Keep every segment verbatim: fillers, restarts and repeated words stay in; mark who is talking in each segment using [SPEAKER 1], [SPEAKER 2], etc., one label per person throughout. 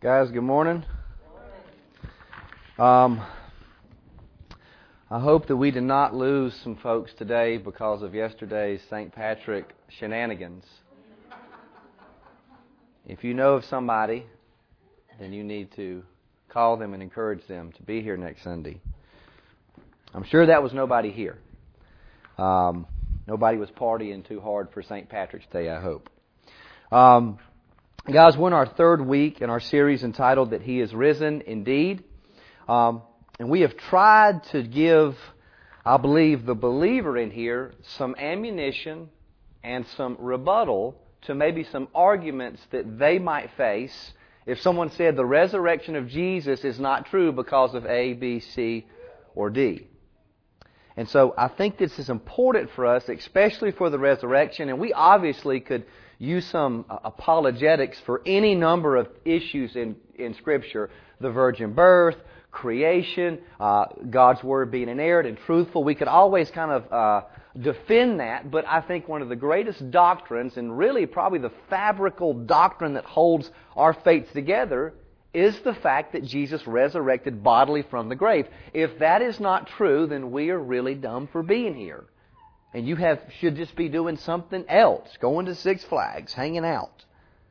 [SPEAKER 1] Guys, good morning. Um, I hope that we did not lose some folks today because of yesterday's Saint Patrick shenanigans. If you know of somebody, then you need to call them and encourage them to be here next Sunday. I'm sure that was nobody here. Um, nobody was partying too hard for Saint Patrick's Day, I hope. Um, guys, we're in our third week in our series entitled That He Is Risen Indeed. Um, and we have tried to give, I believe, the believer in here some ammunition and some rebuttal to maybe some arguments that they might face if someone said the resurrection of Jesus is not true because of A, B, C, or D. And so I think this is important for us, especially for the resurrection. And we obviously could use some apologetics for any number of issues in, in Scripture. The virgin birth, creation, uh, God's Word being inerrant and truthful. We could always kind of uh, defend that. But I think one of the greatest doctrines, and really probably the fabrical doctrine that holds our faith together, is the fact that Jesus resurrected bodily from the grave. If that is not true, then we are really dumb for being here. And you have should just be doing something else, going to Six Flags, hanging out.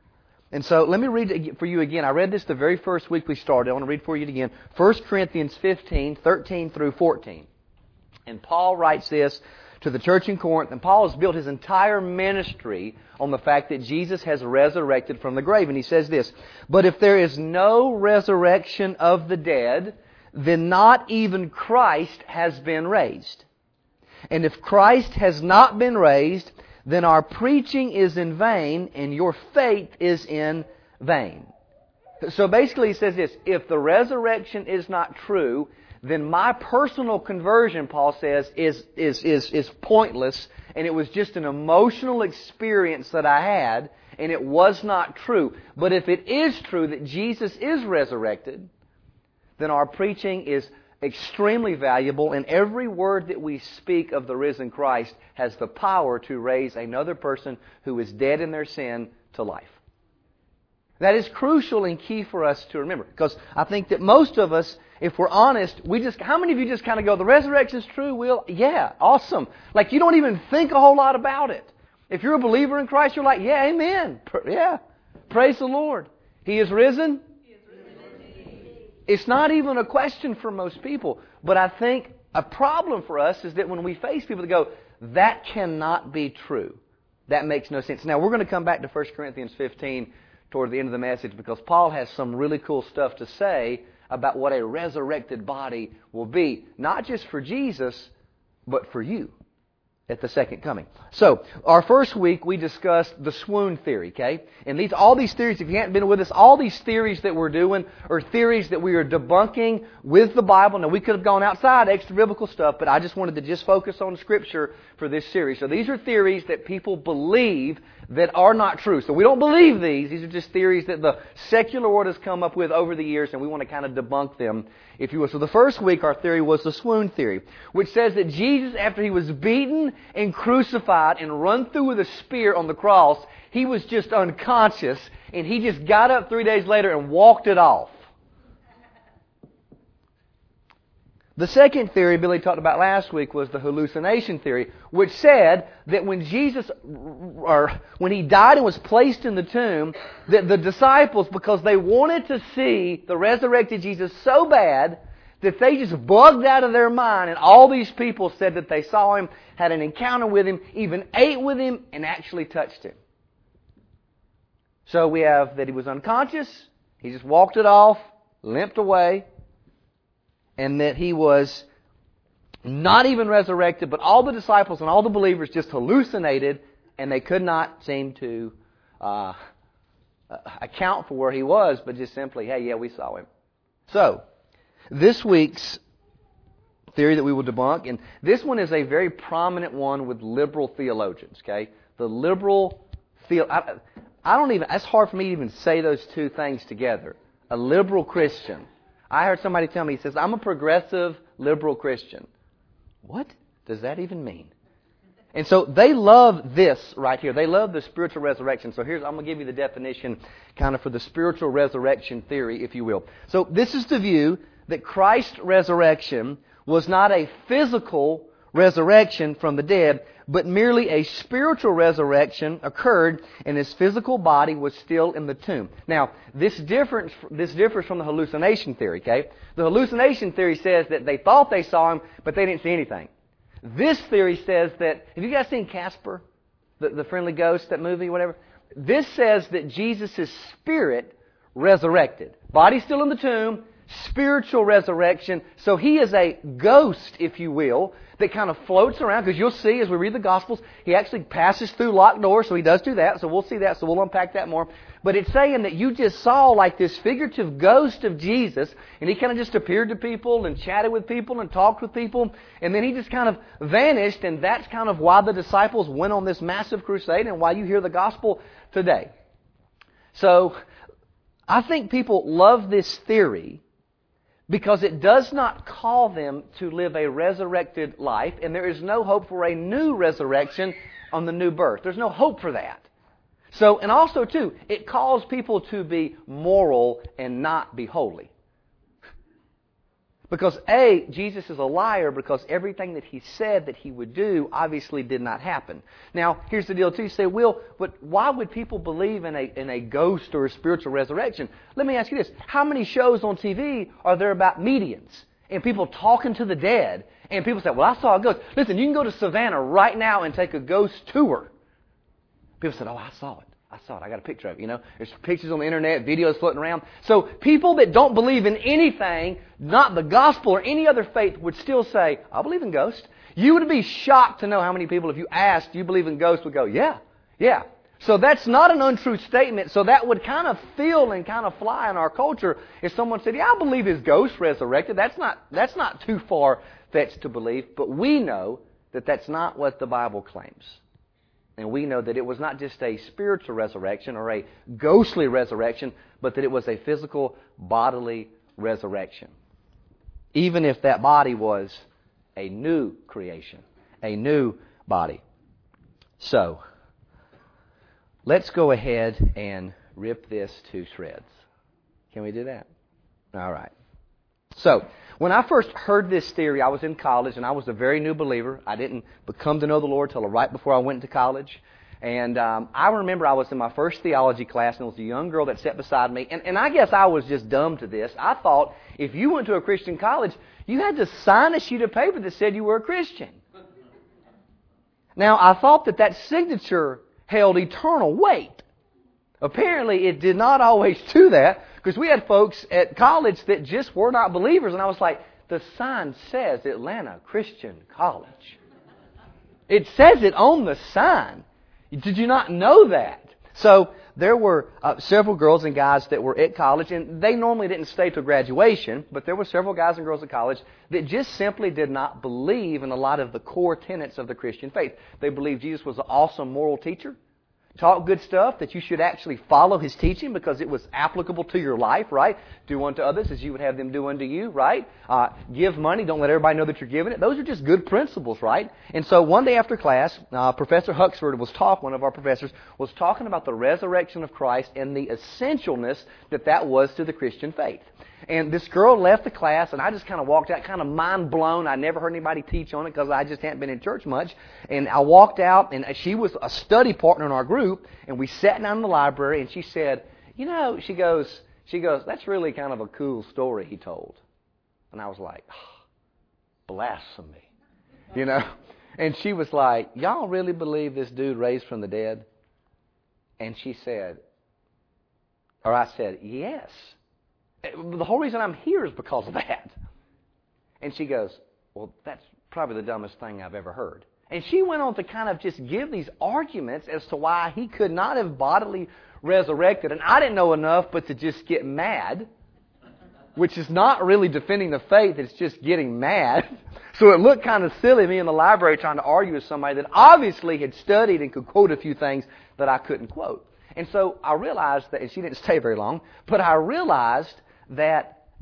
[SPEAKER 1] And so let me read it for you again. I read this the very first week we started. I want to read for you again. First Corinthians fifteen, thirteen through fourteen. And Paul writes this to the church in Corinth. And Paul has built his entire ministry on the fact that Jesus has resurrected from the grave. And he says this, "But if there is no resurrection of the dead, then not even Christ has been raised. And if Christ has not been raised, then our preaching is in vain and your faith is in vain." So basically he says this, if the resurrection is not true, then my personal conversion, Paul says, is, is, is, is pointless, and it was just an emotional experience that I had, and it was not true. But if it is true that Jesus is resurrected, then our preaching is extremely valuable, and every word that we speak of the risen Christ has the power to raise another person who is dead in their sin to life. That is crucial and key for us to remember, because I think that most of us, if we're honest, we just, how many of you just kind of go, the resurrection is true, Will? Yeah, awesome. Like you don't even think a whole lot about it. If you're a believer in Christ, you're like, yeah, amen. Yeah, praise the Lord. He is risen. It's not even a question for most people. But I think a problem for us is that when we face people that go, that cannot be true. That makes no sense. Now, we're going to come back to First Corinthians fifteen toward the end of the message because Paul has some really cool stuff to say about what a resurrected body will be. Not just for Jesus, but for you at the second coming. So, our first week we discussed the swoon theory, okay? And these, all these theories, if you haven't been with us, all these theories that we're doing are theories that we are debunking with the Bible. Now, we could have gone outside extra biblical stuff, but I just wanted to just focus on Scripture for this series. So these are theories that people believe that are not true. So we don't believe these. These are just theories that the secular world has come up with over the years, and we want to kind of debunk them, if you will. So the first week, our theory was the swoon theory, which says that Jesus, after He was beaten and crucified and run through with a spear on the cross, He was just unconscious, and He just got up three days later and walked it off. The second theory Billy talked about last week was the hallucination theory, which said that when Jesus, or when He died and was placed in the tomb, that the disciples, because they wanted to see the resurrected Jesus so bad, that they just bugged out of their mind, and all these people said that they saw Him, had an encounter with Him, even ate with Him, and actually touched Him. So we have that He was unconscious, He just walked it off, limped away, and that He was not even resurrected, but all the disciples and all the believers just hallucinated, and they could not seem to uh, account for where He was, but just simply, hey, yeah, we saw Him. So, this week's theory that we will debunk, and this one is a very prominent one with liberal theologians, okay? The liberal theo... I, I don't even... It's hard for me to even say those two things together. A liberal Christian. I heard somebody tell me, he says, I'm a progressive liberal Christian. What does that even mean? And so they love this right here. They love the spiritual resurrection. So here's, I'm going to give you the definition kind of for the spiritual resurrection theory, if you will. So this is the view that Christ's resurrection was not a physical resurrection from the dead, but merely a spiritual resurrection occurred and his physical body was still in the tomb. Now, this difference, this differs from the hallucination theory, okay? The hallucination theory says that they thought they saw him, but they didn't see anything. This theory says that, have you guys seen Casper, the, the friendly ghost, that movie, whatever? This says that Jesus' spirit resurrected. Body still in the tomb, spiritual resurrection. So he is a ghost, if you will, that kind of floats around, because you'll see as we read the Gospels, he actually passes through locked doors, so he does do that, so we'll see that, so we'll unpack that more. But it's saying that you just saw like this figurative ghost of Jesus, and he kind of just appeared to people and chatted with people and talked with people, and then he just kind of vanished, and that's kind of why the disciples went on this massive crusade and why you hear the Gospel today. So, I think people love this theory because it does not call them to live a resurrected life, and there is no hope for a new resurrection on the new birth. There's no hope for that. So, and also too, it calls people to be moral and not be holy. Because A, Jesus is a liar because everything that He said that He would do obviously did not happen. Now, here's the deal too. You say, Will, but why would people believe in a, in a ghost or a spiritual resurrection? Let me ask you this. How many shows on T V are there about mediums and people talking to the dead? And people say, well, I saw a ghost. Listen, you can go to Savannah right now and take a ghost tour. People said, oh, I saw it. I saw it. I got a picture of it, you know. There's pictures on the internet, videos floating around. So people that don't believe in anything, not the gospel or any other faith, would still say, I believe in ghosts. You would be shocked to know how many people, if you asked, do you believe in ghosts, would go, yeah, yeah. So that's not an untrue statement. So that would kind of feel and kind of fly in our culture if someone said, yeah, I believe his ghost resurrected. That's not, that's not too far-fetched to believe. But we know that that's not what the Bible claims. And we know that it was not just a spiritual resurrection or a ghostly resurrection, but that it was a physical, bodily resurrection. Even if that body was a new creation, a new body. So, let's go ahead and rip this to shreds. Can we do that? All right. So, when I first heard this theory, I was in college, and I was a very new believer. I didn't become to know the Lord until right before I went to college. And um, I remember I was in my first theology class, and there was a young girl that sat beside me. And, and I guess I was just dumb to this. I thought if you went to a Christian college, you had to sign a sheet of paper that said you were a Christian. Now, I thought that that signature held eternal weight. Apparently, it did not always do that, because we had folks at college that just were not believers, and I was like, the sign says Atlanta Christian College. It says it on the sign. Did you not know that? So there were uh, several girls and guys that were at college, and they normally didn't stay till graduation, but there were several guys and girls at college that just simply did not believe in a lot of the core tenets of the Christian faith. They believed Jesus was an awesome moral teacher, taught good stuff, that you should actually follow His teaching because it was applicable to your life, right? Do unto others as you would have them do unto you, right? Uh, give money, don't let everybody know that you're giving it. Those are just good principles, right? And so one day after class, uh, Professor Huxford was talking, one of our professors, was talking about the resurrection of Christ and the essentialness that that was to the Christian faith. And this girl left the class, and I just kind of walked out, kind of mind blown. I never heard anybody teach on it because I just hadn't been in church much. And I walked out, and she was a study partner in our group, and we sat down in the library, and she said, you know, she goes, she goes, that's really kind of a cool story he told. And I was like, oh, blasphemy, you know. And she was like, y'all really believe this dude raised from the dead? And she said, or I said, yes. The whole reason I'm here is because of that. And she goes, well, that's probably the dumbest thing I've ever heard. And she went on to kind of just give these arguments as to why He could not have bodily resurrected. And I didn't know enough but to just get mad, which is not really defending the faith, it's just getting mad. So it looked kind of silly, me in the library trying to argue with somebody that obviously had studied and could quote a few things that I couldn't quote. And so I realized that, and she didn't stay very long, but I realized that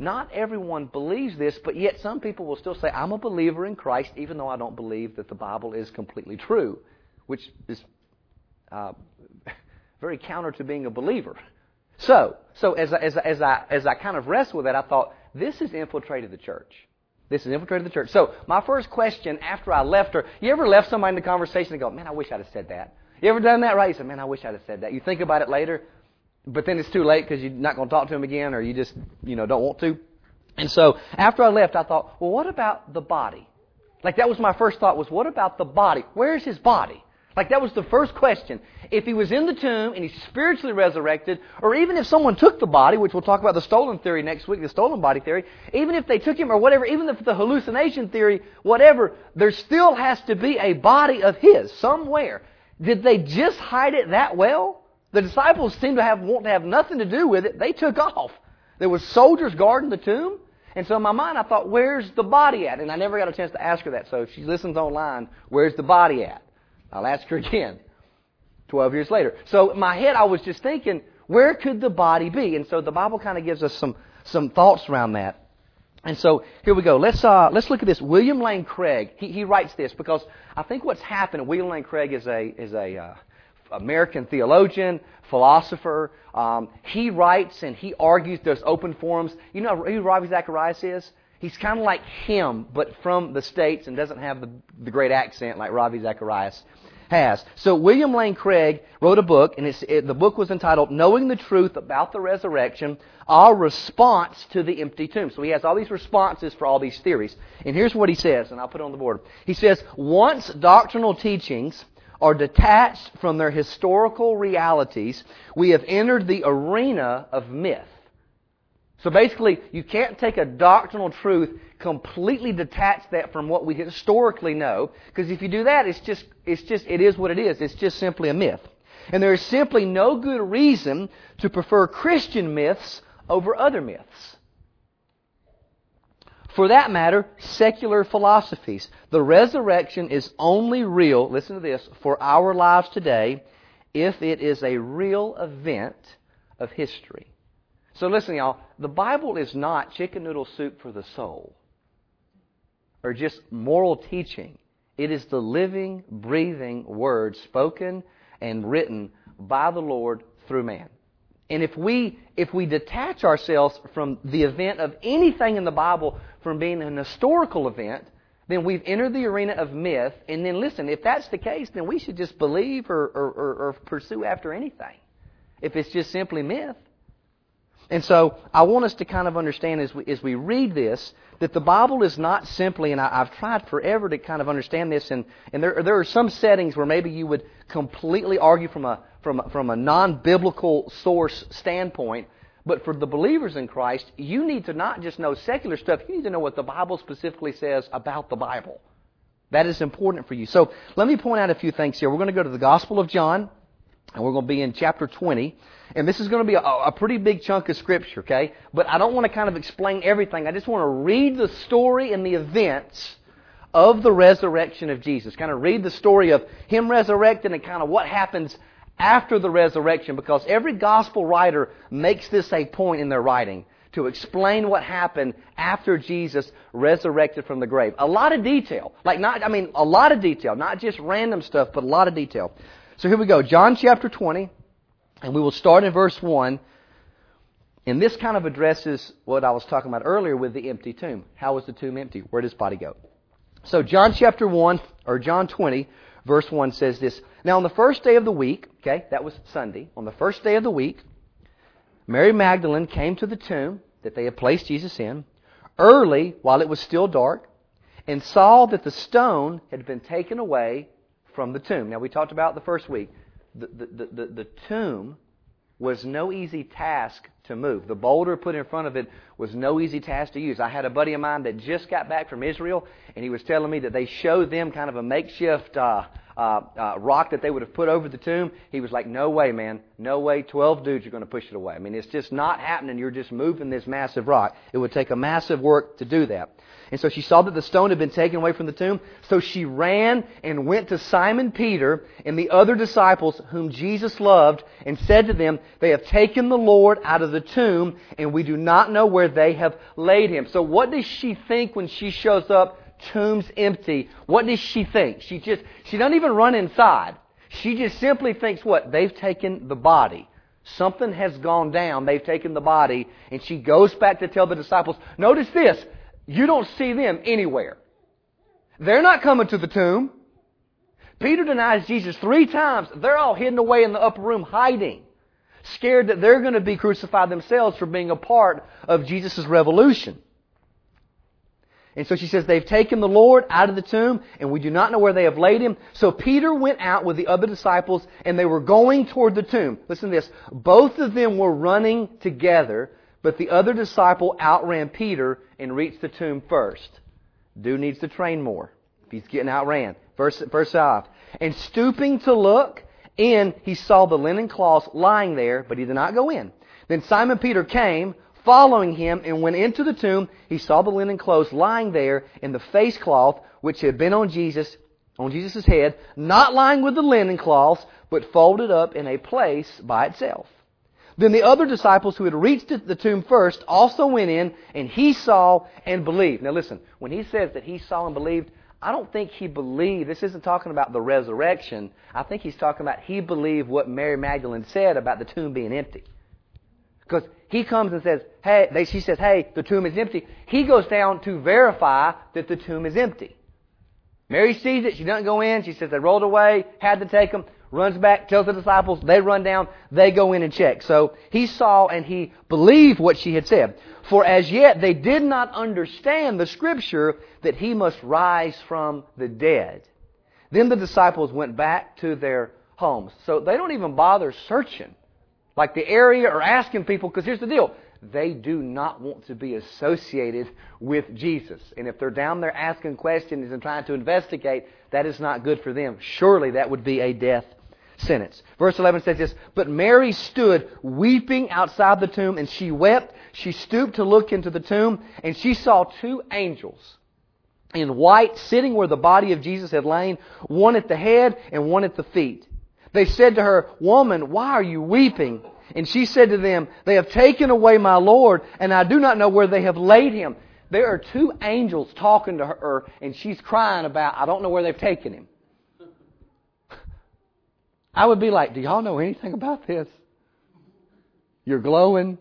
[SPEAKER 1] not everyone believes this, but yet some people will still say, I'm a believer in Christ, even though I don't believe that the Bible is completely true, which is uh, very counter to being a believer. So, so as I, as I, as I, as I kind of wrestled with that, I thought, this has infiltrated the church. This has infiltrated the church. So, my first question after I left her, you ever left somebody in the conversation and go, man, I wish I'd have said that? You ever done that, right? You said, man, I wish I'd have said that. You think about it later, but then it's too late because you're not going to talk to him again, or you just, you know, don't want to. And so, after I left, I thought, well, what about the body? Like, that was my first thought, was what about the body? Where's his body? Like, that was the first question. If he was in the tomb and he's spiritually resurrected, or even if someone took the body, which we'll talk about the stolen theory next week, the stolen body theory, even if they took him or whatever, even if the hallucination theory, whatever, there still has to be a body of his somewhere. Did they just hide it that well? The disciples seemed to have want to have nothing to do with it. They took off. There was soldiers guarding the tomb. And so in my mind, I thought, where's the body at? And I never got a chance to ask her that. So if she listens online, where's the body at? I'll ask her again, twelve years later. So in my head, I was just thinking, where could the body be? And so the Bible kind of gives us some, some thoughts around that. And so here we go. Let's uh, let's look at this. William Lane Craig, he, he writes this because I think what's happened, William Lane Craig is a is a uh, American theologian, philosopher. Um, he writes and he argues. There's open forums. You know who Ravi Zacharias is? He's kind of like him, but from the States and doesn't have the, the great accent like Ravi Zacharias has. So William Lane Craig wrote a book, and it's, it, the book was entitled Knowing the Truth About the Resurrection, Our Response to the Empty Tomb. So he has all these responses for all these theories. And here's what he says, and I'll put it on the board. He says, once doctrinal teachings are detached from their historical realities, we have entered the arena of myth. So basically, you can't take a doctrinal truth, completely detach that from what we historically know, because if you do that, it's just, it's just, it is what it is. It's just simply a myth. And there is simply no good reason to prefer Christian myths over other myths. For that matter, secular philosophies. The resurrection is only real, listen to this, for our lives today, if it is a real event of history. So listen, y'all, the Bible is not chicken noodle soup for the soul or just moral teaching. It is the living, breathing Word spoken and written by the Lord through man. And if we if we detach ourselves from the event of anything in the Bible from being an historical event, then we've entered the arena of myth. And then listen, if that's the case, then we should just believe or, or, or, or pursue after anything. If it's just simply myth. And so I want us to kind of understand as we, as we read this that the Bible is not simply, and I, I've tried forever to kind of understand this, and, and there, there are some settings where maybe you would completely argue from a, from a, from a non-biblical source standpoint, but for the believers in Christ, you need to not just know secular stuff, you need to know what the Bible specifically says about the Bible. That is important for you. So let me point out a few things here. We're going to go to the Gospel of John, and we're going to be in chapter twenty. And this is going to be a, a pretty big chunk of Scripture, okay? But I don't want to kind of explain everything. I just want to read the story and the events of the resurrection of Jesus. Kind of read the story of Him resurrected and kind of what happens after the resurrection. Because every Gospel writer makes this a point in their writing to explain what happened after Jesus resurrected from the grave. A lot of detail. Like not, I mean, a lot of detail. Not just random stuff, but a lot of detail. So here we go. John chapter twenty. And we will start in verse one. And this kind of addresses what I was talking about earlier with the empty tomb. How was the tomb empty? Where does body go? So John chapter one, or John twenty, verse one says this. Now on the first day of the week, okay, that was Sunday. On the first day of the week, Mary Magdalene came to the tomb that they had placed Jesus in, early while it was still dark, and saw that the stone had been taken away from the tomb. Now we talked about the first week. The, the, the, the tomb was no easy task to move. The boulder put in front of it was no easy task to use. I had a buddy of mine that just got back from Israel, and he was telling me that they showed them kind of a makeshift uh, uh, uh, uh, rock that they would have put over the tomb. He was like, no way, man. No way. Twelve dudes are going to push it away. I mean, it's just not happening. You're just moving this massive rock. It would take a massive work to do that. And so she saw that the stone had been taken away from the tomb. So she ran and went to Simon Peter and the other disciples whom Jesus loved and said to them, they have taken the Lord out of the tomb and we do not know where they have laid Him. So what does she think when she shows up? Tomb's empty. What does she think? She just, she doesn't even run inside. She just simply thinks what? They've taken the body. Something has gone down. They've taken the body. And she goes back to tell the disciples, notice this. You don't see them anywhere. They're not coming to the tomb. Peter denies Jesus three times. They're all hidden away in the upper room hiding, scared that they're going to be crucified themselves for being a part of Jesus' revolution. And so she says, they've taken the Lord out of the tomb, and we do not know where they have laid Him. So Peter went out with the other disciples, and they were going toward the tomb. Listen to this. Both of them were running together, but the other disciple outran Peter and reached the tomb first. Dude needs to train more if he's getting outran. Verse, verse five. And stooping to look in, he saw the linen cloths lying there, but he did not go in. Then Simon Peter came, following him, and went into the tomb. He saw the linen clothes lying there, and the face cloth which had been on Jesus, on Jesus' head, not lying with the linen cloths, but folded up in a place by itself. Then the other disciples who had reached the tomb first also went in, and he saw and believed. Now listen, when he says that he saw and believed, I don't think he believed. This isn't talking about the resurrection. I think he's talking about he believed what Mary Magdalene said about the tomb being empty. Because he comes and says, hey, they, she says, hey, the tomb is empty. He goes down to verify that the tomb is empty. Mary sees it. She doesn't go in. She says they rolled away, had to take them. Runs back, tells the disciples, they run down, they go in and check. So he saw and he believed what she had said. For as yet they did not understand the Scripture that He must rise from the dead. Then the disciples went back to their homes. So they don't even bother searching like the area or asking people, because here's the deal. They do not want to be associated with Jesus. And if they're down there asking questions and trying to investigate, that is not good for them. Surely that would be a death sentence. Verse eleven says this, but Mary stood weeping outside the tomb, and she wept. She stooped to look into the tomb, and she saw two angels in white sitting where the body of Jesus had lain, one at the head and one at the feet. They said to her, woman, why are you weeping? And she said to them, they have taken away my Lord, and I do not know where they have laid Him. There are two angels talking to her, and she's crying about, I don't know where they've taken Him. I would be like, do y'all know anything about this? You're glowing.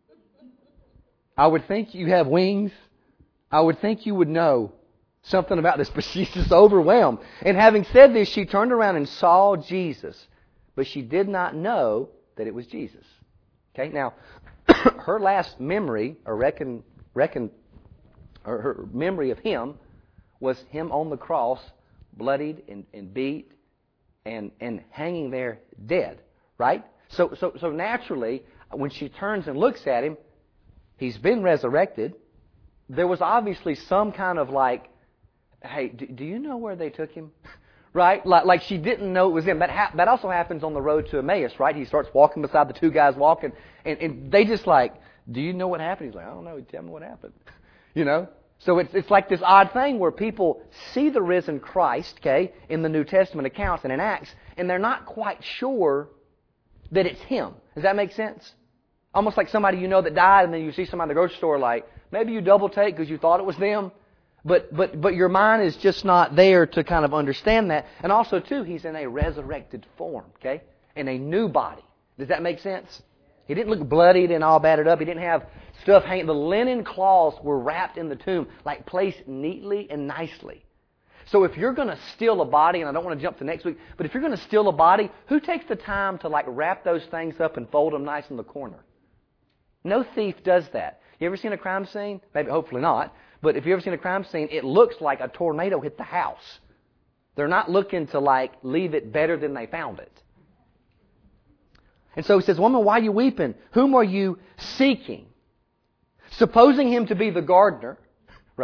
[SPEAKER 1] I would think you have wings. I would think you would know something about this, but she's just overwhelmed. And having said this, she turned around and saw Jesus, but she did not know that it was Jesus. Okay, now, her last memory, or reckon, reckon, or her memory of Him was Him on the cross, bloodied and, and beat, and and hanging there dead, right? So so so naturally, when she turns and looks at Him, He's been resurrected. There was obviously some kind of like, hey, do, do you know where they took Him? Right? Like, like she didn't know it was Him. That ha- that also happens on the road to Emmaus, right? He starts walking beside the two guys walking, and, and they just like, do you know what happened? He's like, I don't know. Tell me what happened. You know? So it's it's like this odd thing where people see the risen Christ, okay, in the New Testament accounts and in Acts, and they're not quite sure that it's Him. Does that make sense? Almost like somebody you know that died, and then you see somebody in the grocery store, like, maybe you double take because you thought it was them, but but but your mind is just not there to kind of understand that. And also, too, He's in a resurrected form, okay, in a new body. Does that make sense? He didn't look bloodied and all battered up. He didn't have stuff hanging. The linen cloths were wrapped in the tomb, like placed neatly and nicely. So if you're going to steal a body, and I don't want to jump to next week, but if you're going to steal a body, who takes the time to like wrap those things up and fold them nice in the corner? No thief does that. You ever seen a crime scene? Maybe, hopefully not. But if you've ever seen a crime scene, it looks like a tornado hit the house. They're not looking to like leave it better than they found it. And so he says, woman, why are you weeping? Whom are you seeking? Supposing him to be the gardener, right?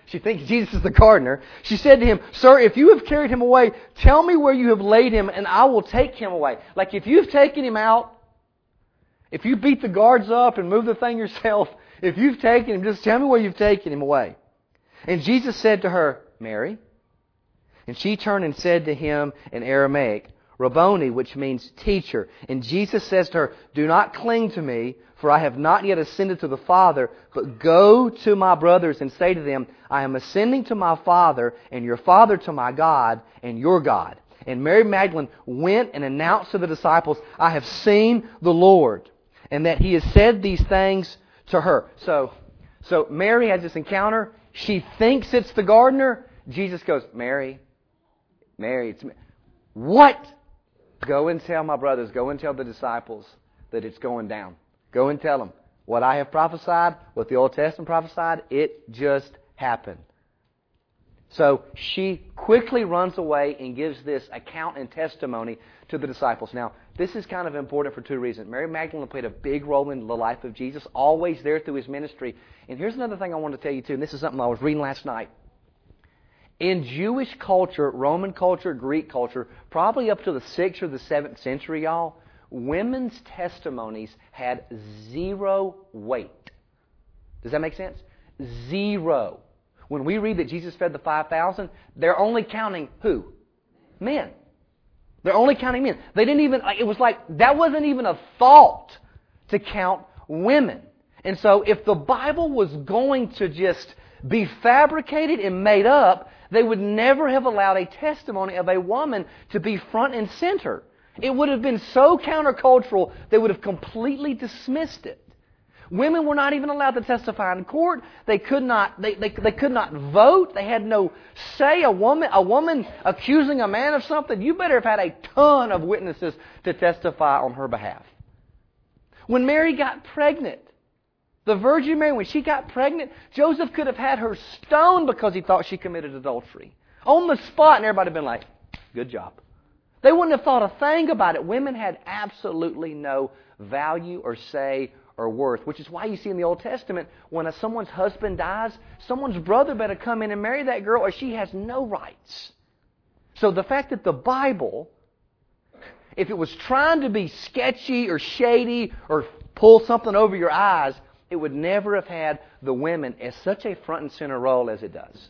[SPEAKER 1] She thinks Jesus is the gardener. She said to him, Sir, if you have carried him away, tell me where you have laid him, and I will take him away. Like if you've taken him out, if you beat the guards up and move the thing yourself, if you've taken him, just tell me where you've taken him away. And Jesus said to her, Mary. And she turned and said to him in Aramaic, Rabboni, which means teacher. And Jesus says to her, Do not cling to me, for I have not yet ascended to the Father, but go to my brothers and say to them, I am ascending to my Father, and your Father to my God, and your God. And Mary Magdalene went and announced to the disciples, I have seen the Lord, and that He has said these things to her. So, so Mary has this encounter. She thinks it's the gardener. Jesus goes, Mary, Mary, it's me. What? Go and tell my brothers, go and tell the disciples that it's going down. Go and tell them what I have prophesied, what the Old Testament prophesied, it just happened. So she quickly runs away and gives this account and testimony to the disciples. Now, this is kind of important for two reasons. Mary Magdalene played a big role in the life of Jesus, always there through His ministry. And here's another thing I want to tell you too, and this is something I was reading last night. In Jewish culture, Roman culture, Greek culture, probably up to the sixth or the seventh century, y'all, women's testimonies had zero weight. Does that make sense? Zero. When we read that Jesus fed the five thousand, they're only counting who? Men. They're only counting men. They didn't even, like, it was like, that wasn't even a thought to count women. And so if the Bible was going to just be fabricated and made up, they would never have allowed a testimony of a woman to be front and center. It would have been so countercultural, they would have completely dismissed it. Women were not even allowed to testify in court. They could not. They, they, they could not vote. They had no say. A woman, a woman accusing a man of something, you better have had a ton of witnesses to testify on her behalf. When Mary got pregnant, the Virgin Mary, when she got pregnant, Joseph could have had her stoned because he thought she committed adultery on the spot, and everybody would have been like, "Good job." They wouldn't have thought a thing about it. Women had absolutely no value or say or worth, which is why you see in the Old Testament, when a, someone's husband dies, someone's brother better come in and marry that girl or she has no rights. So the fact that the Bible, if it was trying to be sketchy or shady or pull something over your eyes, it would never have had the women as such a front and center role as it does.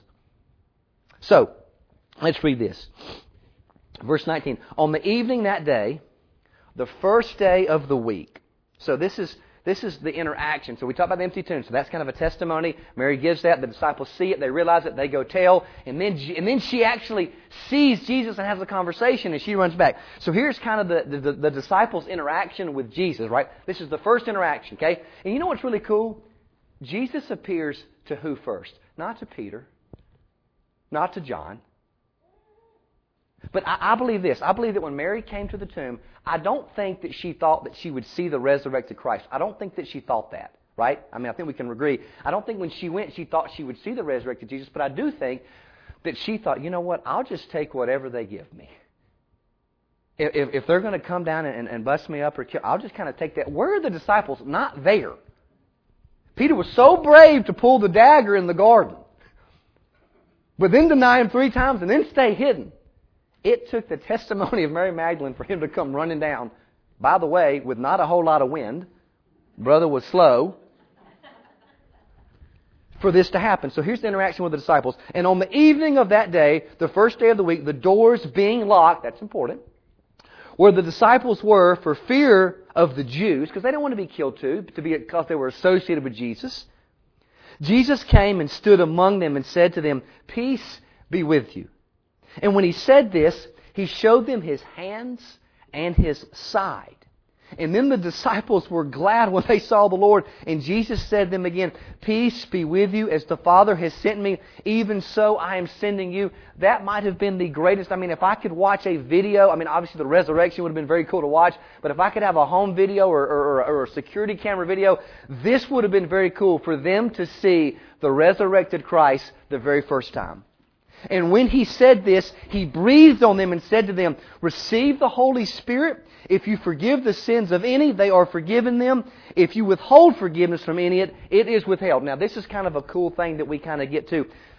[SPEAKER 1] So, let's read this. Verse nineteen. On the evening that day, the first day of the week. So this is this is the interaction. So we talk about the empty tomb. So that's kind of a testimony. Mary gives that. The disciples see it. They realize it. They go tell. And then, and then she actually sees Jesus and has a conversation and she runs back. So here's kind of the, the, the disciples' interaction with Jesus, right? This is the first interaction, okay? And you know what's really cool? Jesus appears to who first? Not to Peter. Not to John. But I, I believe this. I believe that when Mary came to the tomb, I don't think that she thought that she would see the resurrected Christ. I don't think that she thought that, right? I mean, I think we can agree. I don't think when she went, she thought she would see the resurrected Jesus. But I do think that she thought, you know what? I'll just take whatever they give me. If, if they're going to come down and, and bust me up or kill, I'll just kind of take that. Where are the disciples? Not there. Peter was so brave to pull the dagger in the garden, but then deny Him three times and then stay hidden. It took the testimony of Mary Magdalene for him to come running down. By the way, with not a whole lot of wind. Brother was slow. For this to happen. So here's the interaction with the disciples. And on the evening of that day, the first day of the week, the doors being locked, that's important, where the disciples were for fear of the Jews, because they didn't want to be killed too, to be, because they were associated with Jesus. Jesus came and stood among them and said to them, "Peace be with you." And when He said this, He showed them His hands and His side. And then the disciples were glad when they saw the Lord. And Jesus said to them again, "Peace be with you. As the Father has sent me, even so I am sending you." That might have been the greatest. I mean, if I could watch a video, I mean, obviously the resurrection would have been very cool to watch. But if I could have a home video or, or, or a security camera video, this would have been very cool for them to see the resurrected Christ the very first time. And when He said this, He breathed on them and said to them, "Receive the Holy Spirit. If you forgive the sins of any, they are forgiven them. If you withhold forgiveness from any, it, it is withheld." Now, this is kind of a cool thing that we kind of get to.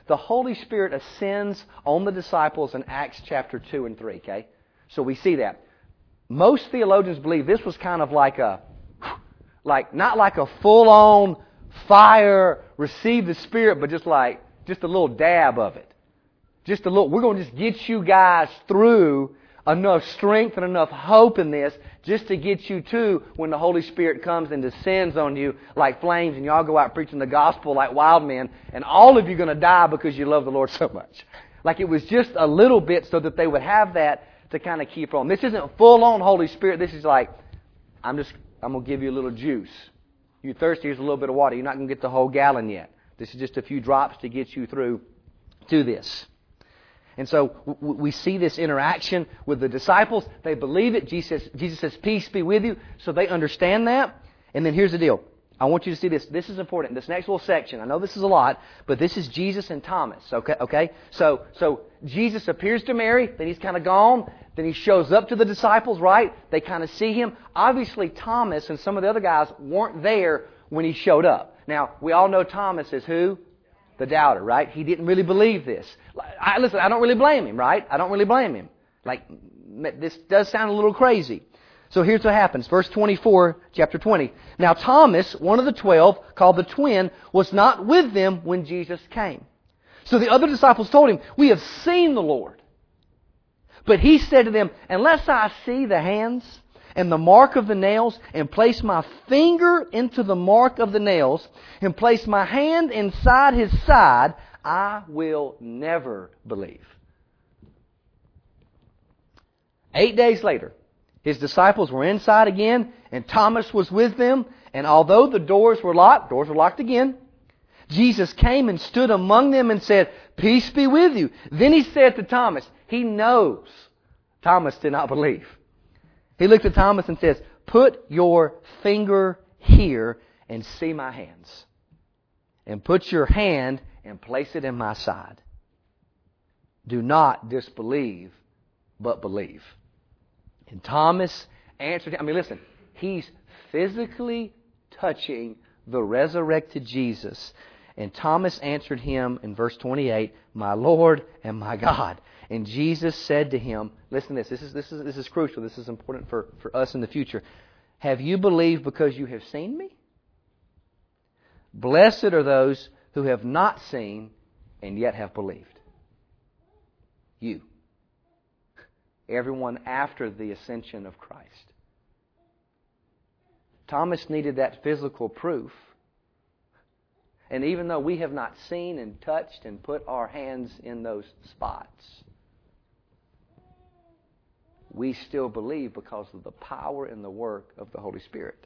[SPEAKER 1] The Holy Spirit ascends on the disciples in Acts chapter two and three, okay? So we see that. Most theologians believe this was kind of like a, like not like a full-on fire, receive the Spirit, but just like, just a little dab of it. Just a little, we're going to just get you guys through enough strength and enough hope in this just to get you to when the Holy Spirit comes and descends on you like flames and y'all go out preaching the gospel like wild men and all of you are going to die because you love the Lord so much. Like it was just a little bit so that they would have that to kind of keep on. This isn't full-on Holy Spirit. This is like, I'm just, I'm going to give you a little juice. You're thirsty, here's a little bit of water. You're not going to get the whole gallon yet. This is just a few drops to get you through to this. And so we see this interaction with the disciples. They believe it. Jesus, Jesus says, peace be with you. So they understand that. And then here's the deal. I want you to see this. This is important. This next little section, I know this is a lot, but this is Jesus and Thomas. Okay? Okay? So, so Jesus appears to Mary, then He's kind of gone. Then He shows up to the disciples, right? They kind of see Him. Obviously, Thomas and some of the other guys weren't there when He showed up. Now, we all know Thomas is who? The doubter, right? He didn't really believe this. I, listen, I don't really blame him, right? I don't really blame him. Like, this does sound a little crazy. So here's what happens. Verse twenty-four, chapter twenty. Now Thomas, one of the twelve, called the twin, was not with them when Jesus came. So the other disciples told him, we have seen the Lord. But he said to them, unless I see the hands and the mark of the nails, and place my finger into the mark of the nails, and place my hand inside His side, I will never believe. Eight days later, His disciples were inside again, and Thomas was with them. And although the doors were locked, doors were locked again, Jesus came and stood among them and said, peace be with you. Then He said to Thomas, He knows Thomas did not believe. He looked at Thomas and says, put your finger here and see my hands. And put your hand and place it in my side. Do not disbelieve, but believe. And Thomas answered him. I mean, listen, he's physically touching the resurrected Jesus. And Thomas answered him in verse twenty-eight, my Lord and my God. And Jesus said to him, listen to this, this is, this is, this is crucial, this is important for, for us in the future. Have you believed because you have seen me? Blessed are those who have not seen and yet have believed. You. Everyone after the ascension of Christ. Thomas needed that physical proof. And even though we have not seen and touched and put our hands in those spots, we still believe because of the power and the work of the Holy Spirit.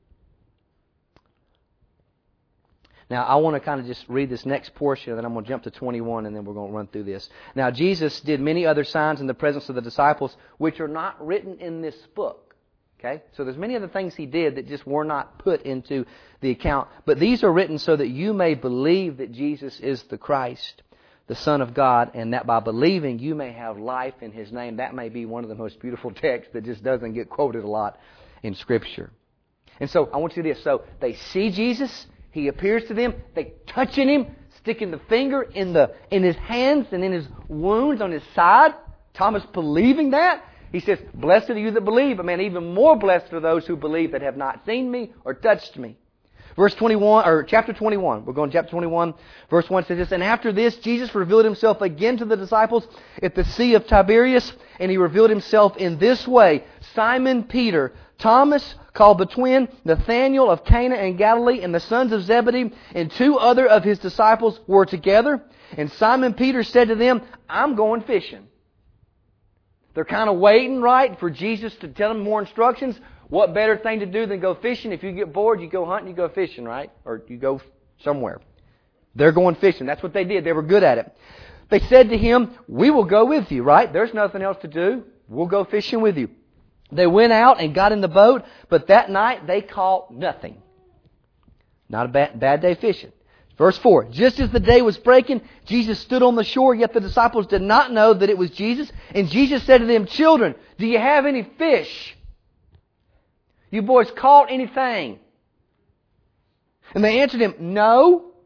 [SPEAKER 1] Now, I want to kind of just read this next portion, and then I'm going to jump to twenty-one, and then we're going to run through this. Now, Jesus did many other signs in the presence of the disciples, which are not written in this book. Okay? So there's many other things He did that just were not put into the account. But these are written so that you may believe that Jesus is the Christ, the Son of God, and that by believing you may have life in His name. That may be one of the most beautiful texts that just doesn't get quoted a lot in Scripture. And so I want you to do this. So they see Jesus. He appears to them. They touching Him, sticking the finger in the in His hands and in His wounds on His side. Thomas believing that. He says, blessed are you that believe. But man, even more blessed are those who believe that have not seen me or touched me. Verse twenty-one, or chapter twenty-one. We're going to chapter twenty-one. Verse one says this, and after this, Jesus revealed Himself again to the disciples at the Sea of Tiberias, and He revealed Himself in this way. Simon Peter, Thomas, called the twin, Nathanael of Cana in Galilee, and the sons of Zebedee, and two other of His disciples were together. And Simon Peter said to them, I'm going fishing. They're kind of waiting, right, for Jesus to tell them more instructions. What better thing to do than go fishing? If you get bored, you go hunting, you go fishing, right? Or you go somewhere. They're going fishing. That's what they did. They were good at it. They said to Him, we will go with you, right? There's nothing else to do. We'll go fishing with you. They went out and got in the boat, but that night they caught nothing. Not a bad, bad day fishing. Verse four, just as the day was breaking, Jesus stood on the shore, yet the disciples did not know that it was Jesus. And Jesus said to them, children, do you have any fish? You boys caught anything? And they answered Him, no.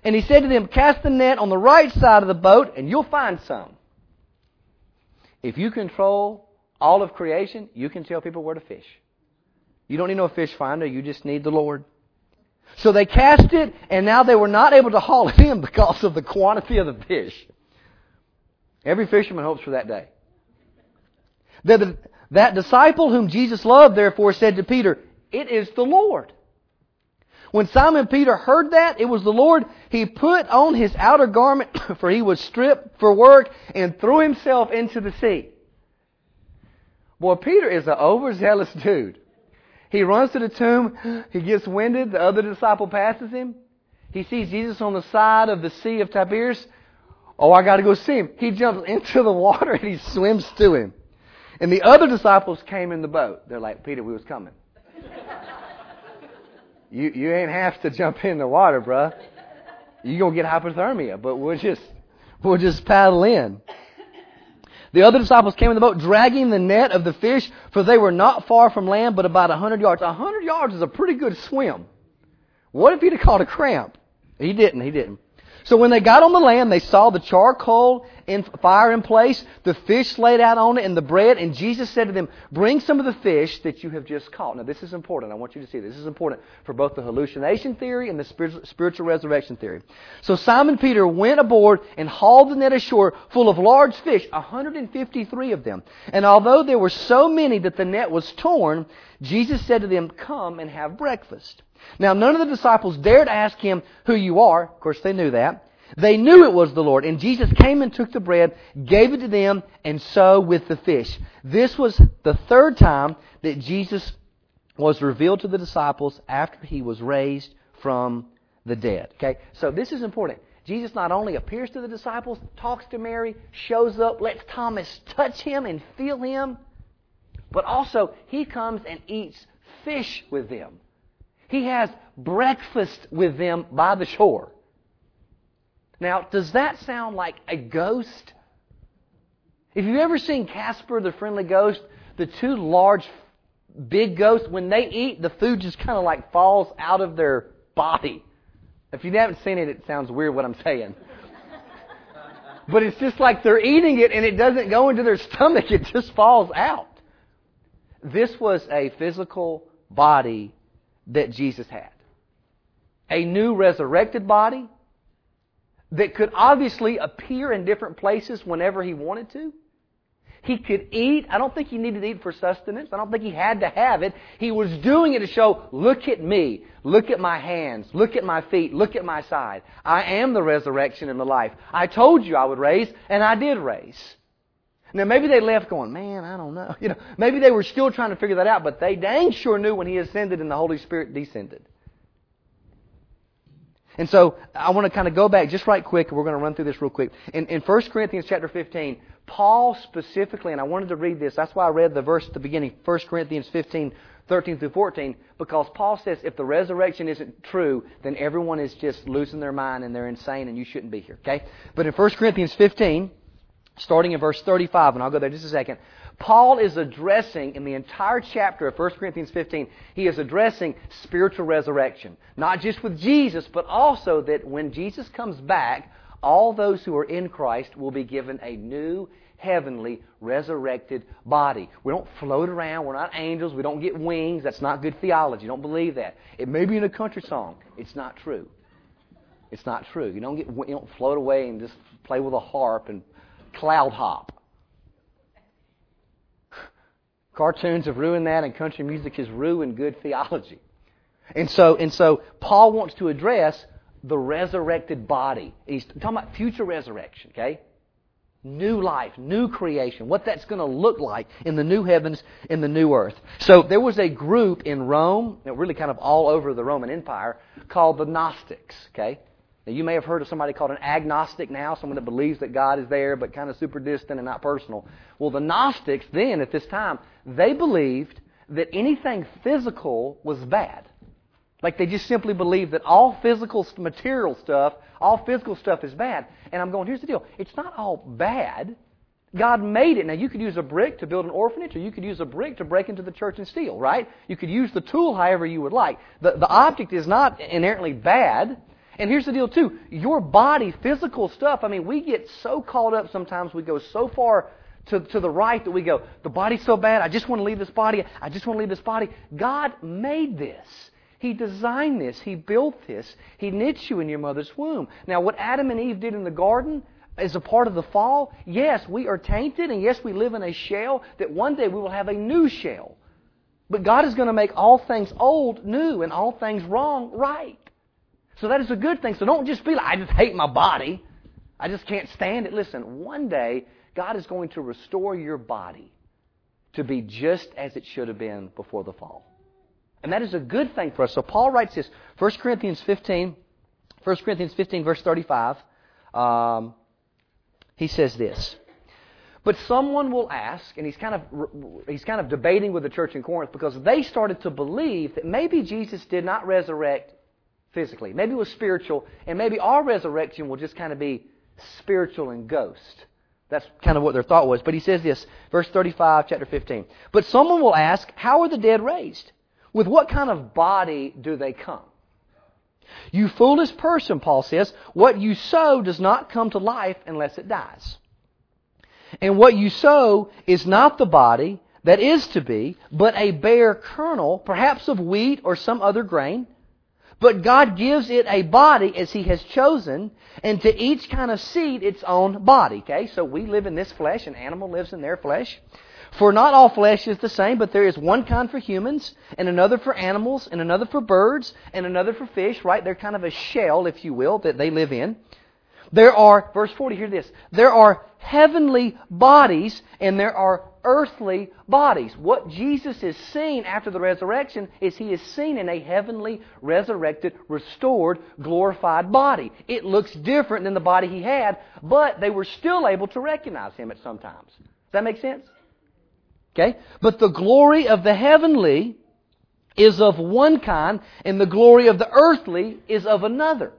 [SPEAKER 1] And He said to them, cast the net on the right side of the boat and you'll find some. If you control all of creation, you can tell people where to fish. You don't need no fish finder, you just need the Lord. So they cast it, and now they were not able to haul it in because of the quantity of the fish. Every fisherman hopes for that day. That, that disciple whom Jesus loved, therefore, said to Peter, it is the Lord. When Simon Peter heard that it was the Lord, he put on his outer garment, for he was stripped for work, and threw himself into the sea. Boy, Peter is an overzealous dude. He runs to the tomb. He gets winded. The other disciple passes him. He sees Jesus on the side of the Sea of Tiberias. Oh, I got to go see him. He jumps into the water and he swims to him. And the other disciples came in the boat. They're like, Peter, we was coming. you you ain't have to jump in the water, bruh. You're going to get hypothermia, but we'll just, we'll just paddle in. The other disciples came in the boat, dragging the net of the fish, for they were not far from land, but about a hundred yards. A hundred yards is a pretty good swim. What if he'd have caught a cramp? He didn't, he didn't. So when they got on the land, they saw the charcoal in fire in place, the fish laid out on it, and the bread. And Jesus said to them, bring some of the fish that you have just caught. Now this is important. I want you to see this. This is important for both the hallucination theory and the spiritual resurrection theory. So Simon Peter went aboard and hauled the net ashore full of large fish, one hundred fifty-three of them. And although there were so many that the net was torn, Jesus said to them, come and have breakfast. Now, none of the disciples dared ask him who you are. Of course, they knew that. They knew it was the Lord. And Jesus came and took the bread, gave it to them, and so with the fish. This was the third time that Jesus was revealed to the disciples after He was raised from the dead. Okay? So this is important. Jesus not only appears to the disciples, talks to Mary, shows up, lets Thomas touch Him and feel Him, but also He comes and eats fish with them. He has breakfast with them by the shore. Now, does that sound like a ghost? If you've ever seen Casper the Friendly Ghost, the two large, big ghosts, when they eat, the food just kind of like falls out of their body. If you haven't seen it, it sounds weird what I'm saying. But it's just like they're eating it and it doesn't go into their stomach, it just falls out. This was a physical body that Jesus had. A new resurrected body that could obviously appear in different places whenever He wanted to. He could eat. I don't think He needed to eat for sustenance. I don't think He had to have it. He was doing it to show, look at me. Look at my hands. Look at my feet. Look at my side. I am the resurrection and the life. I told you I would raise, and I did raise. Now, maybe they left going, man, I don't know. You know, maybe they were still trying to figure that out, but they dang sure knew when He ascended and the Holy Spirit descended. And so, I want to kind of go back just right quick, and we're going to run through this real quick. In, in First Corinthians chapter fifteen, Paul specifically, and I wanted to read this, that's why I read the verse at the beginning, First Corinthians fifteen, thirteen through fourteen, because Paul says if the resurrection isn't true, then everyone is just losing their mind and they're insane and you shouldn't be here. Okay? But in First Corinthians fifteen, starting in verse thirty-five, and I'll go there just a second, Paul is addressing, in the entire chapter of First Corinthians fifteen, he is addressing spiritual resurrection. Not just with Jesus, but also that when Jesus comes back, all those who are in Christ will be given a new, heavenly, resurrected body. We don't float around. We're not angels. We don't get wings. That's not good theology. Don't believe that. It may be in a country song. It's not true. It's not true. You don't get. You don't float away and just play with a harp and cloud hop. Cartoons have ruined that, and country music has ruined good theology. And so, and so, Paul wants to address the resurrected body. He's talking about future resurrection, okay? New life, new creation, what that's going to look like in the new heavens, in the new earth. So there was a group in Rome, really kind of all over the Roman Empire, called the Gnostics, okay? Now, you may have heard of somebody called an agnostic now, someone that believes that God is there, but kind of super distant and not personal. Well, the Gnostics then, at this time, they believed that anything physical was bad. Like they just simply believed that all physical material stuff, all physical stuff is bad. And I'm going, here's the deal. It's not all bad. God made it. Now, you could use a brick to build an orphanage, or you could use a brick to break into the church and steal, right? You could use the tool however you would like. The, the object is not inherently bad. And here's the deal too. Your body, physical stuff, I mean, we get so caught up sometimes, we go so far to, to the right that we go, the body's so bad, I just want to leave this body, I just want to leave this body. God made this. He designed this. He built this. He knit you in your mother's womb. Now, what Adam and Eve did in the garden as a part of the fall, yes, we are tainted, and yes, we live in a shell, that one day we will have a new shell. But God is going to make all things old new and all things wrong right. So that is a good thing. So don't just be like, I just hate my body. I just can't stand it. Listen, one day, God is going to restore your body to be just as it should have been before the fall. And that is a good thing for us. So Paul writes this, First Corinthians fifteen, First Corinthians fifteen, verse thirty-five. Um, he says this, but someone will ask, and he's kind of he's kind of debating with the church in Corinth because they started to believe that maybe Jesus did not resurrect physically. Maybe it was spiritual, and maybe our resurrection will just kind of be spiritual and ghost. That's kind of what their thought was. But he says this, verse thirty-five, chapter fifteen. But someone will ask, how are the dead raised? With what kind of body do they come? You foolish person, Paul says, what you sow does not come to life unless it dies. And what you sow is not the body that is to be, but a bare kernel, perhaps of wheat or some other grain. But God gives it a body as He has chosen, and to each kind of seed its own body. Okay, so we live in this flesh, an animal lives in their flesh. For not all flesh is the same, but there is one kind for humans, and another for animals, and another for birds, and another for fish, right? They're kind of a shell, if you will, that they live in. There are, verse forty, hear this, there are heavenly bodies, and there are earthly bodies. What Jesus is seen after the resurrection is He is seen in a heavenly, resurrected, restored, glorified body. It looks different than the body He had, but they were still able to recognize Him at some times. Does that make sense? Okay? But the glory of the heavenly is of one kind, and the glory of the earthly is of another.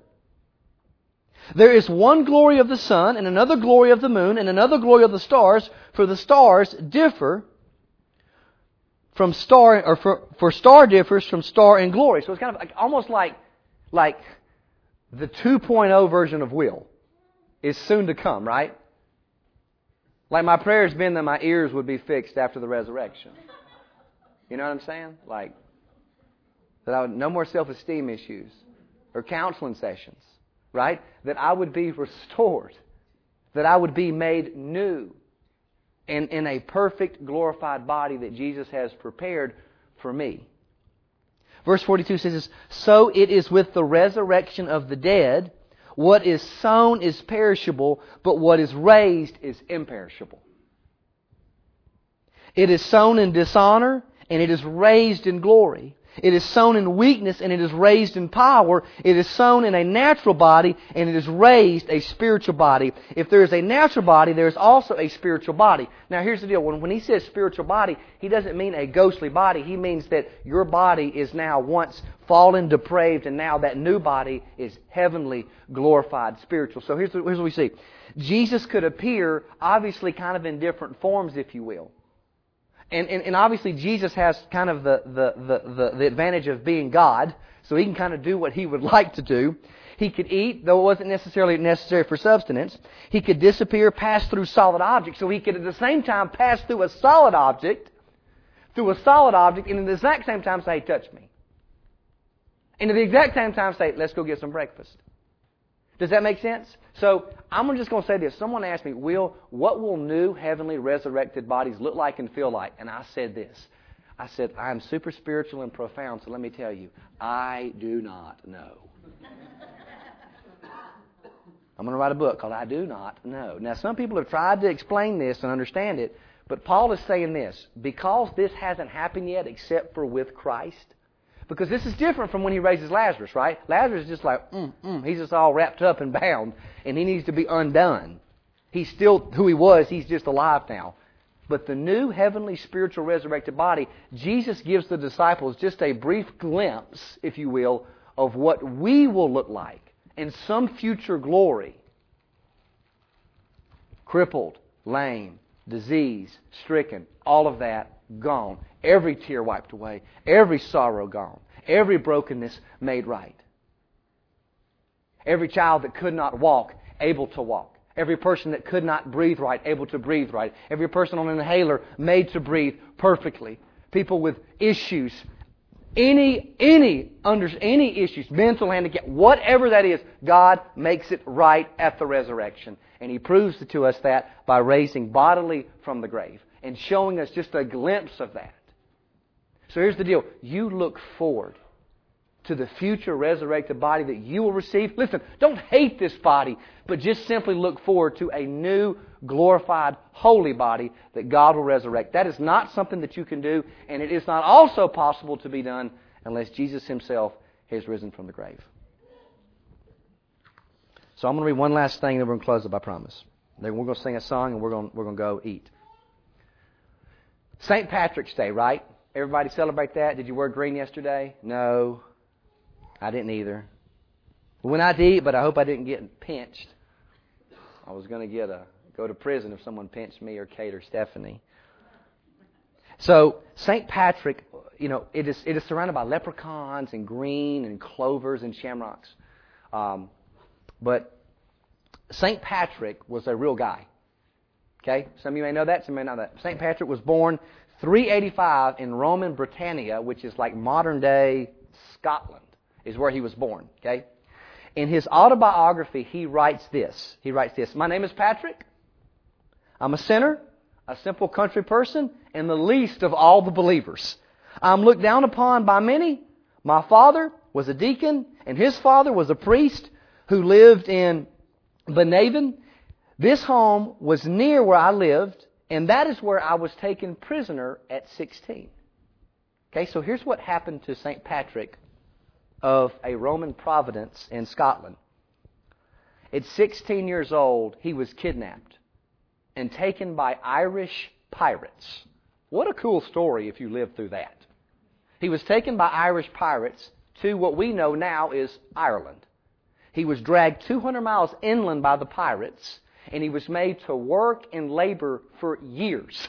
[SPEAKER 1] There is one glory of the sun, and another glory of the moon, and another glory of the stars, for the stars differ from star, or for, for star differs from star in glory. So it's kind of like, almost like, like the two point oh version of Will is soon to come, right? Like my prayer has been that my ears would be fixed after the resurrection. You know what I'm saying? Like, that I would, no more self-esteem issues or counseling sessions, right? That I would be restored. That I would be made new in, in a perfect, glorified body that Jesus has prepared for me. Verse forty-two says, so it is with the resurrection of the dead. What is sown is perishable, but what is raised is imperishable. It is sown in dishonor, and it is raised in glory. It is sown in weakness, and it is raised in power. It is sown in a natural body, and it is raised a spiritual body. If there is a natural body, there is also a spiritual body. Now here's the deal. When, when he says spiritual body, he doesn't mean a ghostly body. He means that your body is now once fallen, depraved, and now that new body is heavenly, glorified, spiritual. So here's, here's what we see. Jesus could appear, obviously, kind of in different forms, if you will. And, and, and obviously Jesus has kind of the, the, the, the, the advantage of being God, so He can kind of do what He would like to do. He could eat, though it wasn't necessarily necessary for sustenance. He could disappear, pass through solid objects, so He could at the same time pass through a solid object, through a solid object, and at the exact same time say, touch me. And at the exact same time say, let's go get some breakfast. Does that make sense? So I'm just going to say this. Someone asked me, Will, what will new heavenly resurrected bodies look like and feel like? And I said this. I said, I am super spiritual and profound, so let me tell you, I do not know. I'm going to write a book called I Do Not Know. Now, some people have tried to explain this and understand it, but Paul is saying this. Because this hasn't happened yet except for with Christ, because this is different from when He raises Lazarus, right? Lazarus is just like, mm, mm. He's just all wrapped up and bound, and he needs to be undone. He's still who he was. He's just alive now. But the new heavenly spiritual resurrected body, Jesus gives the disciples just a brief glimpse, if you will, of what we will look like in some future glory. Crippled, lame, disease, stricken, all of that gone. Every tear wiped away. Every sorrow gone. Every brokenness made right. Every child that could not walk, able to walk. Every person that could not breathe right, able to breathe right. Every person on an inhaler made to breathe perfectly. People with issues, any any under any issues, mental handicap, whatever that is, God makes it right at the resurrection. And He proves to us that by raising bodily from the grave and showing us just a glimpse of that. So here's the deal. You look forward to the future resurrected body that you will receive. Listen, don't hate this body, but just simply look forward to a new, glorified, holy body that God will resurrect. That is not something that you can do, and it is not also possible to be done unless Jesus Himself has risen from the grave. So I'm going to read one last thing, and then we're going to close up, I promise. Then we're going to sing a song, and we're going, we're going to go eat. Saint Patrick's Day, right? Everybody celebrate that? Did you wear green yesterday? No. I didn't either. We went out to eat, but I hope I didn't get pinched. I was going to get a go to prison if someone pinched me or Kate or Stephanie. So Saint Patrick, you know, it is it is surrounded by leprechauns and green and clovers and shamrocks. Um, but Saint Patrick was a real guy. Okay, some of you may know that, some may not know that. Saint Patrick was born three eighty-five in Roman Britannia, which is like modern day Scotland. Is where he was born, okay? In his autobiography, he writes this. He writes this. My name is Patrick. I'm a sinner, a simple country person, and the least of all the believers. I'm looked down upon by many. My father was a deacon, and his father was a priest who lived in Benaven. This home was near where I lived, and that is where I was taken prisoner at sixteen. Okay, so here's what happened to Saint Patrick of a Roman providence in Scotland. At sixteen years old, he was kidnapped and taken by Irish pirates. What a cool story if you lived through that. He was taken by Irish pirates to what we know now is Ireland. He was dragged two hundred miles inland by the pirates, and he was made to work and labor for years.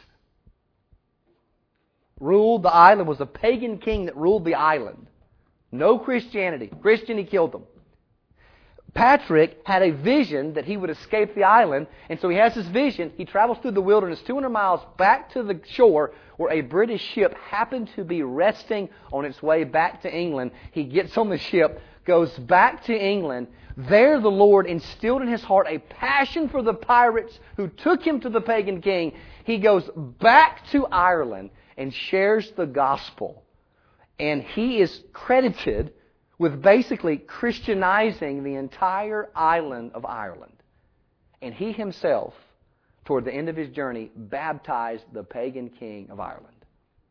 [SPEAKER 1] Ruled the island, was a pagan king that ruled the island. No Christianity. Christian, he killed them. Patrick had a vision that he would escape the island, and so he has this vision. He travels through the wilderness two hundred miles back to the shore where a British ship happened to be resting on its way back to England. He gets on the ship, goes back to England. There the Lord instilled in his heart a passion for the pirates who took him to the pagan king. He goes back to Ireland and shares the gospel. And he is credited with basically Christianizing the entire island of Ireland. And he himself, toward the end of his journey, baptized the pagan king of Ireland.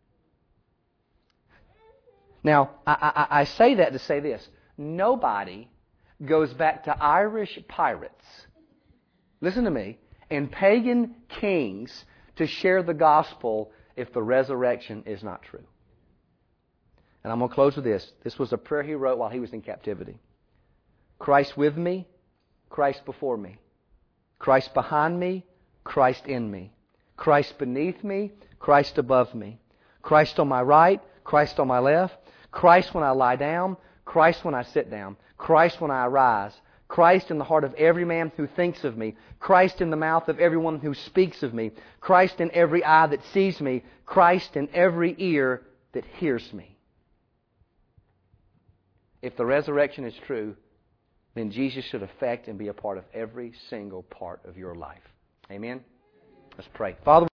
[SPEAKER 1] Now, I, I, I say that to say this. Nobody goes back to Irish pirates, listen to me, and pagan kings to share the gospel if the resurrection is not true. And I'm going to close with this. This was a prayer he wrote while he was in captivity. Christ with me, Christ before me. Christ behind me, Christ in me. Christ beneath me, Christ above me. Christ on my right, Christ on my left. Christ when I lie down, Christ when I sit down. Christ when I arise. Christ in the heart of every man who thinks of me. Christ in the mouth of everyone who speaks of me. Christ in every eye that sees me. Christ in every ear that hears me. If the resurrection is true, then Jesus should affect and be a part of every single part of your life. Amen? Let's pray. Father,